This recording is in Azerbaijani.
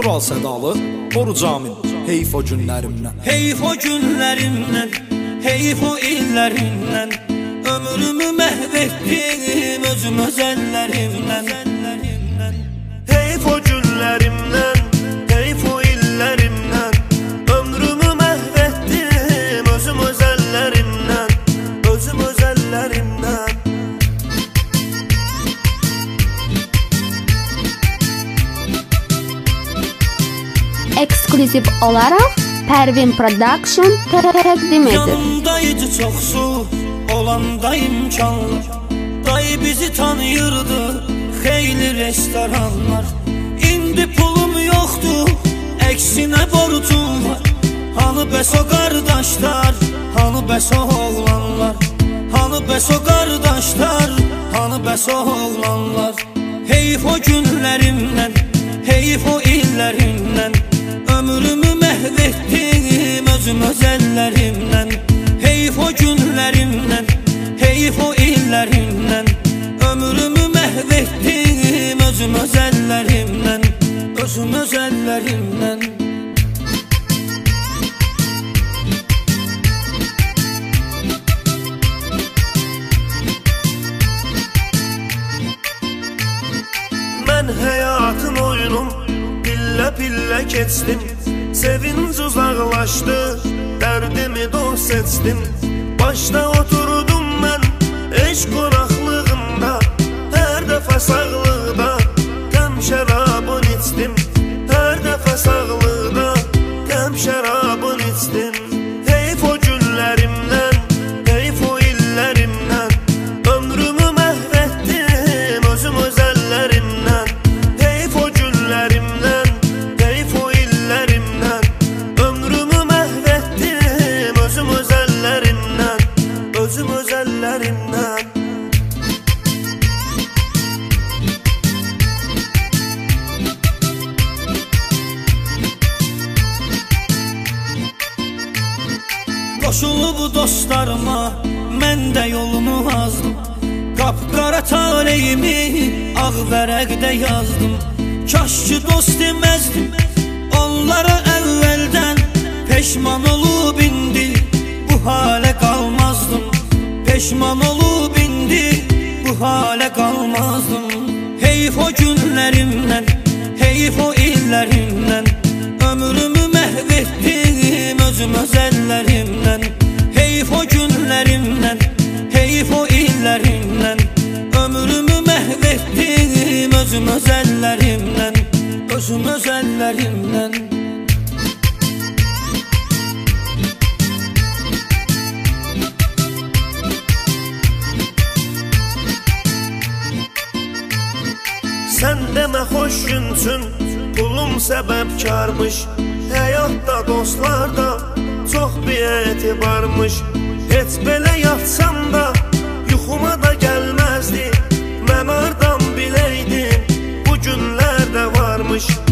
Tural Sədalı, Oruc Amin. Heyf o günlərimdən. Heyf o günlərimdən, heyf o illərimdən, ömrümü məhv etdim özüm öz əllərimdən. Heyf o günlərimdən, heyf o illərimdən, ömrümü məhv etdim özüm öz əllərimdən, özüm öz əllərimdən. Ekskluziv olaraq Pərvin Production təqdim edir. Yanımdaydı çoxsu, olanda imkanlar, dayı bizi tanıyırdı xeyli restoranlar. İndi pulum yoxdur, əksinə borcum var. Hanı bəs o qardaşlar, hanı bəs o oğlanlar, hanı bəs o qardaşlar, hanı bəs o oğlanlar. Heyf o günlərimdən, heyf o illərimdən, ömrümü məhv etdim özüm öz əllərimdən. Heyf o günlərimdən, heyf o illərimdən, ömrümü məhv etdim özüm öz əllərimdən, özüm öz əllərimdən. Mən həyatın oyunum pillə-pillə keçdim, sevinc uzaqlaşdı, dərdimi dost etdim. Başda oturdum mən eşq qonaqlığında, hər dəfə sağlıqda qəm şərabın içdim, hər dəfə sağlıqda qəm şərabın içdim. Heyf o günlərimdən, heyf o illərimdən, ömrümü məhv etdim özüm öz əllərimdən. Heyf o günlərimdən, heyf o illərimdən, ömrümü məhv etdim özüm öz əllərimdən, özüm öz əllərimdən. Qoşulub dostlarıma, mən də yolumu azdım, qapqara taleyimi ağ vərəqdə yazdım. Kaş ki dost deməzdim onlara əvvəldən, peşman olub indi bu halə qalmazdım, peşman olub indi bu halə qalmazdım. Heyf o günlərimdən, heyf o illərimdən, ömrümü məhv etdim özüm öz əllərimdən. Heyf o günlərimdən, heyf o illərimdən, ömrümü məhv etdim özüm öz əllərimdən, özüm öz əllərimdən. Sən demə xoş günsün, pulum səbəbkarmış, həyatda dostlarda çox bir etibarmış. Heç belə yatsam da yuxuma da gəlməzdi, mən hardan biləydim bu günlər də varmış.